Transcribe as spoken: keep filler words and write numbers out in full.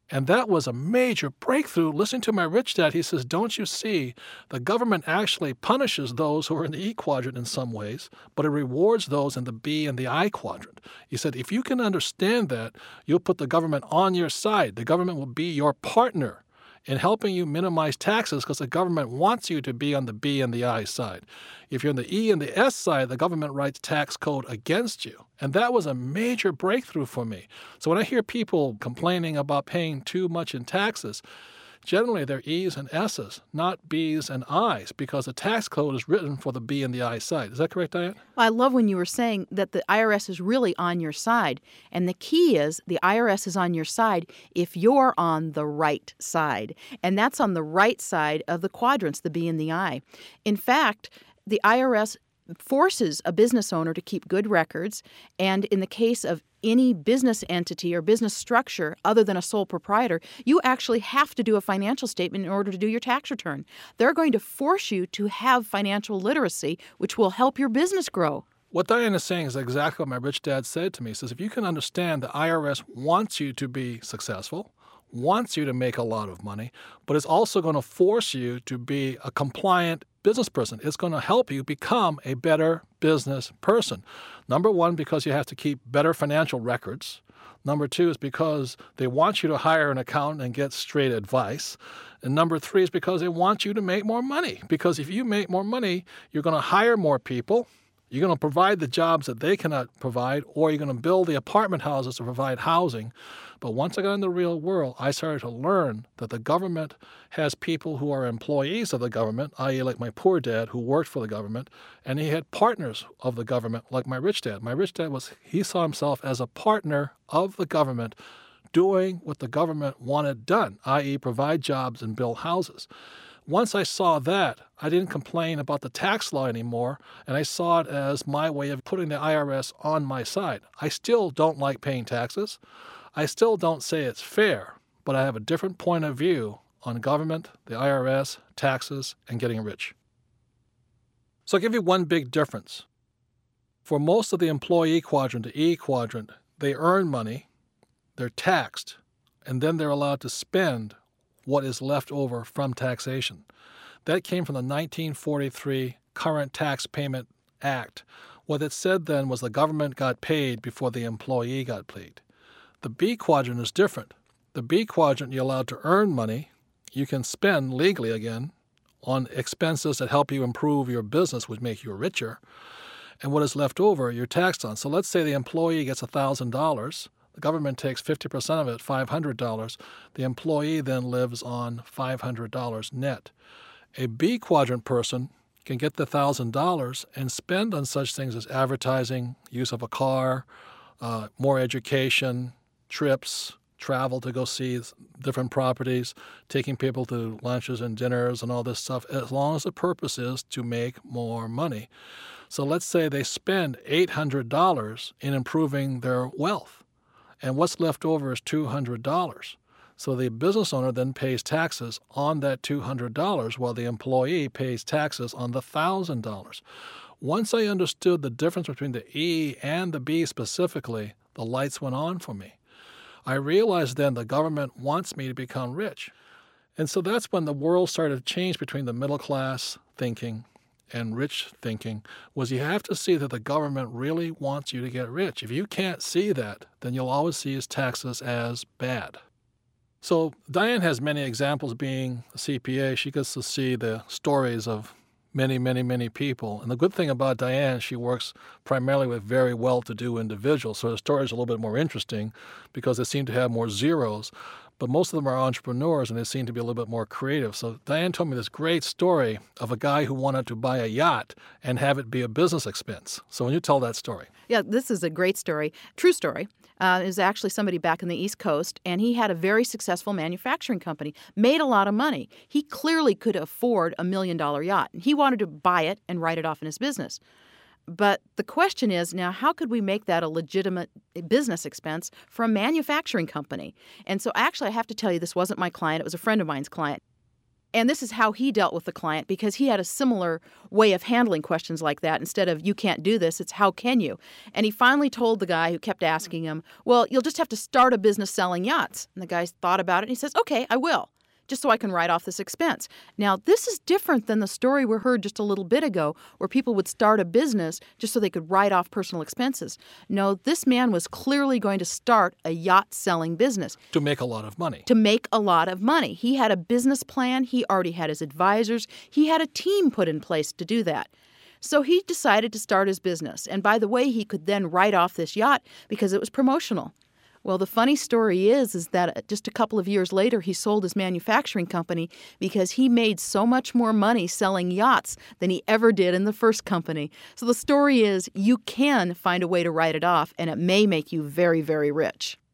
And that was a major breakthrough. Listening to my rich dad, he says, don't you see, the government actually punishes those who are in the E quadrant in some ways, but it rewards those in the B and the I quadrant. He said, if you can understand that, you'll put the government on your side. The government will be your partner in helping you minimize taxes because the government wants you to be on the B and the I side. If you're on the E and the S side, the government writes tax code against you. And that was a major breakthrough for me. So when I hear people complaining about paying too much in taxes, generally they're E's and S's, not B's and I's, because the tax code is written for the B and the I side. Is that correct, Diane? Well, I love when you were saying that the I R S is really on your side. And the key is the I R S is on your side if you're on the right side. And that's on the right side of the quadrants, the B and the I. In fact, the I R S forces a business owner to keep good records, and in the case of any business entity or business structure other than a sole proprietor, you actually have to do a financial statement in order to do your tax return. They're going to force you to have financial literacy, which will help your business grow. What Diane is saying is exactly what my rich dad said to me. He says, if you can understand the I R S wants you to be successful, wants you to make a lot of money, but it's also going to force you to be a compliant business person. It's going to help you become a better business person. Number one, because you have to keep better financial records. Number two is because they want you to hire an accountant and get straight advice. And number three is because they want you to make more money. Because if you make more money, you're going to hire more people. You're going to provide the jobs that they cannot provide, or you're going to build the apartment houses to provide housing. But once I got in the real world, I started to learn that the government has people who are employees of the government, that is like my poor dad who worked for the government, and he had partners of the government like my rich dad. My rich dad was, he saw himself as a partner of the government doing what the government wanted done, that is provide jobs and build houses. Once I saw that, I didn't complain about the tax law anymore, and I saw it as my way of putting the I R S on my side. I still don't like paying taxes. I still don't say it's fair, but I have a different point of view on government, the I R S, taxes, and getting rich. So I'll give you one big difference. For most of the employee quadrant, the E quadrant, they earn money, they're taxed, and then they're allowed to spend what is left over from taxation. That came from the nineteen forty-three Current Tax Payment Act. What it said then was the government got paid before the employee got paid. The B quadrant is different. The B quadrant, you're allowed to earn money. You can spend legally again on expenses that help you improve your business, which make you richer. And what is left over, you're taxed on. So let's say the employee gets one thousand dollars. The government takes fifty percent of it, five hundred dollars. The employee then lives on five hundred dollars net. A B quadrant person can get the one thousand dollars and spend on such things as advertising, use of a car, uh, more education, trips, travel to go see different properties, taking people to lunches and dinners and all this stuff, as long as the purpose is to make more money. So let's say they spend eight hundred dollars in improving their wealth. And what's left over is two hundred dollars. So the business owner then pays taxes on that two hundred dollars while the employee pays taxes on the one thousand dollars. Once I understood the difference between the E and the B specifically, the lights went on for me. I realized then the government wants me to become rich. And so that's when the world started to change between the middle class thinking and rich thinking, was you have to see that the government really wants you to get rich. If you can't see that, then you'll always see his taxes as bad. So Diane has many examples being a C P A. She gets to see the stories of many, many, many people. And the good thing about Diane, she works primarily with very well-to-do individuals, so the stories are a little bit more interesting because they seem to have more zeros. But most of them are entrepreneurs, and they seem to be a little bit more creative. So Diane told me this great story of a guy who wanted to buy a yacht and have it be a business expense. So when you tell that story. Yeah, this is a great story. True story. Uh, is actually somebody back in the East Coast, and he had a very successful manufacturing company, made a lot of money. He clearly could afford a million-dollar yacht. He wanted to buy it and write it off in his business. But the question is, now, how could we make that a legitimate business expense for a manufacturing company? And so actually, I have to tell you, this wasn't my client. It was a friend of mine's client. And this is how he dealt with the client, because he had a similar way of handling questions like that. Instead of, you can't do this, it's how can you? And he finally told the guy who kept asking him, well, you'll just have to start a business selling yachts. And the guy thought about it and he says, okay, I will, just so I can write off this expense. Now, this is different than the story we heard just a little bit ago, where people would start a business just so they could write off personal expenses. No, this man was clearly going to start a yacht-selling business. To make a lot of money. To make a lot of money. He had a business plan. He already had his advisors. He had a team put in place to do that. So he decided to start his business. And by the way, he could then write off this yacht because it was promotional. Well, the funny story is, is that just a couple of years later, he sold his manufacturing company because he made so much more money selling yachts than he ever did in the first company. So the story is, you can find a way to write it off, and it may make you very, very rich.